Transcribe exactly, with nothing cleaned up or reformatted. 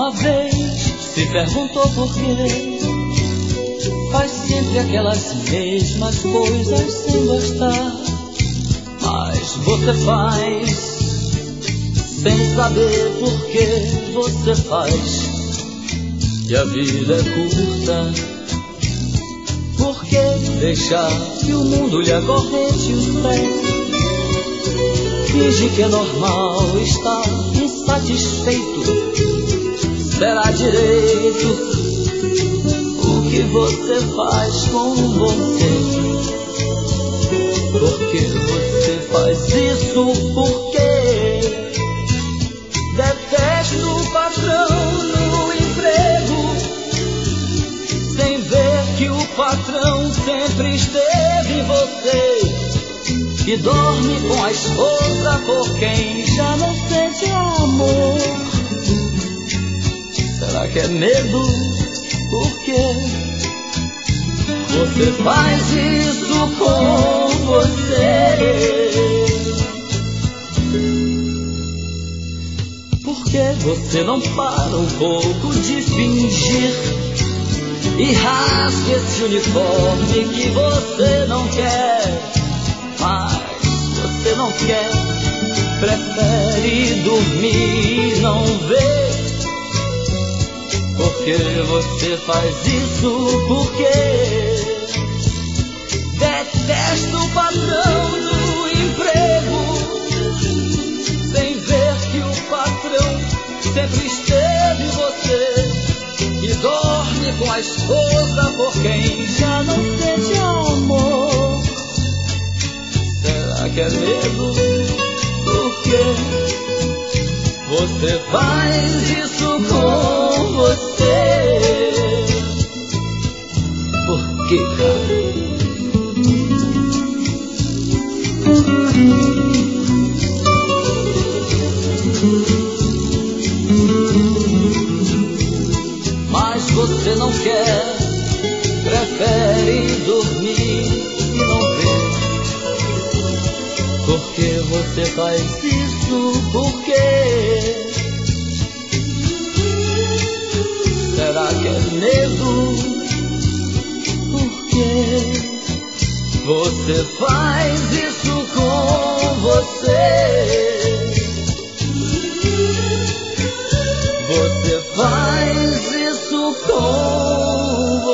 Alguma vez se perguntou por quê faz sempre aquelas mesmas coisas sem gostar, mas você faz sem saber por que você faz. E a vida é curta, por que deixar que o mundo lhe acorrente os pés? Finge que é normal estar insatisfeito, será direito o que você faz com você. Por que você faz isso? Por quê? Detesto o patrão no emprego, sem ver que o patrão sempre esteve em você. E dorme com a esposa por quem já não sente amor. Será que é medo? Por quê? Você faz isso com você. Por que você não para um pouco de fingir e rasga esse uniforme que você não quer? Mas você não quer, prefere dormir e não ver. Por que você faz isso? Por quê? Detesta o patrão do emprego, sem ver que o patrão sempre esteve em você. E dorme com a esposa por quem já não sente amor. Será que é medo? Por quê? Você faz isso com você. Por quê, cara? Mas você não quer, prefere dormir e não ver. Por que você faz isso? Por quê? Será que é medo? Por quê? Você faz isso com você. Você faz isso com